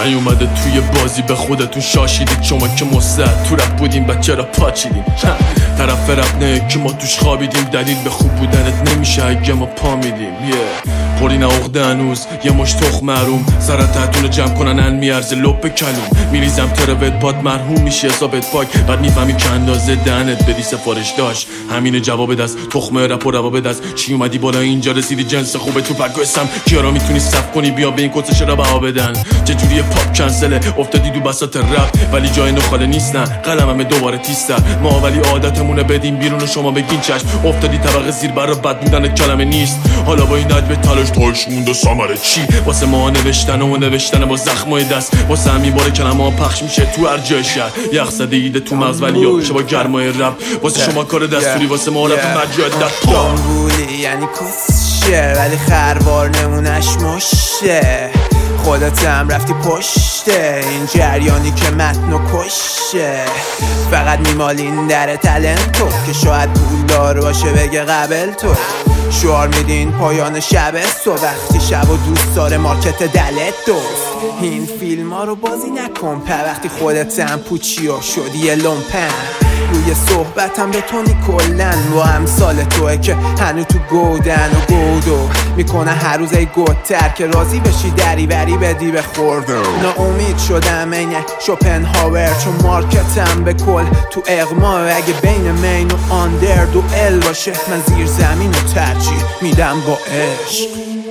نیومده توی بازی به خودتون شاشیدید شما که مستعد تو رپ بودیم بچه را پاچیدیم طرف رپ نه که ما توش خوابیدیم دلیل به خوب بودنت نمیشه اگه ما پا میدیم خوری نه عقده هنوز یه مش تخم محروم سرت تحتون جمع کنن ان میارزه لپ کلوم میریزم تربت پاد مرحوم میشه حسابت پاک بعد میفهمی که اندازه دهنت بدی سفارش داشت همینه جواب دست تخم رپ و رواب دست چی اومدی بالا اینجا رسیدی جنس خوبه تو پکوسم کیارا میتونی صف کنی بیا به این کتش را بها بدن چجوری پاپ کنسله افتادی دو بساط رپ ولی جای نخاله نیستن قلمم دوباره تیستر ما ولی عادتمونه بدیم بیرون و شما بگین چشم افتادی طبقه زیر برا بد بودن کلمه نیست حالا با این به تلاش تاش مونده ثمره چی واسه ما نوشتن با زخمای دست واسه همین باره کلمه ها پخش میشه تو هر جای شهر یخ زده ایده تو مغز ولی یا شما گرمای رپ واسه شما کار دستوری واسه ما رپ مجاهد دنبولی یعنی کسشه ولی خروار نمونش مشه خودت هم رفتی پشته این جریانی که متنو کشه فقط میمالین در تلنت تو که شاید پولدار باشه بگه قبل تو شعار میدین پایان شب تو وقتی شب و دوست داره مارکت دلت دوست این فیلم ها رو بازی نکن وقتی خودت هم پوچی و شدی لومپن روی صحبتم بتونی کلن با همسال توه که هنو تو گودن و گودو میکنه هر روز ای گودتر که راضی بشی دری بری بدی به خورده ناامید شدم اینه شوپنهاور چون مارکتم به کل تو اغما اگه بین مین و آندر دوئل باشه من زیر زمین و ترجیح میدم با عشق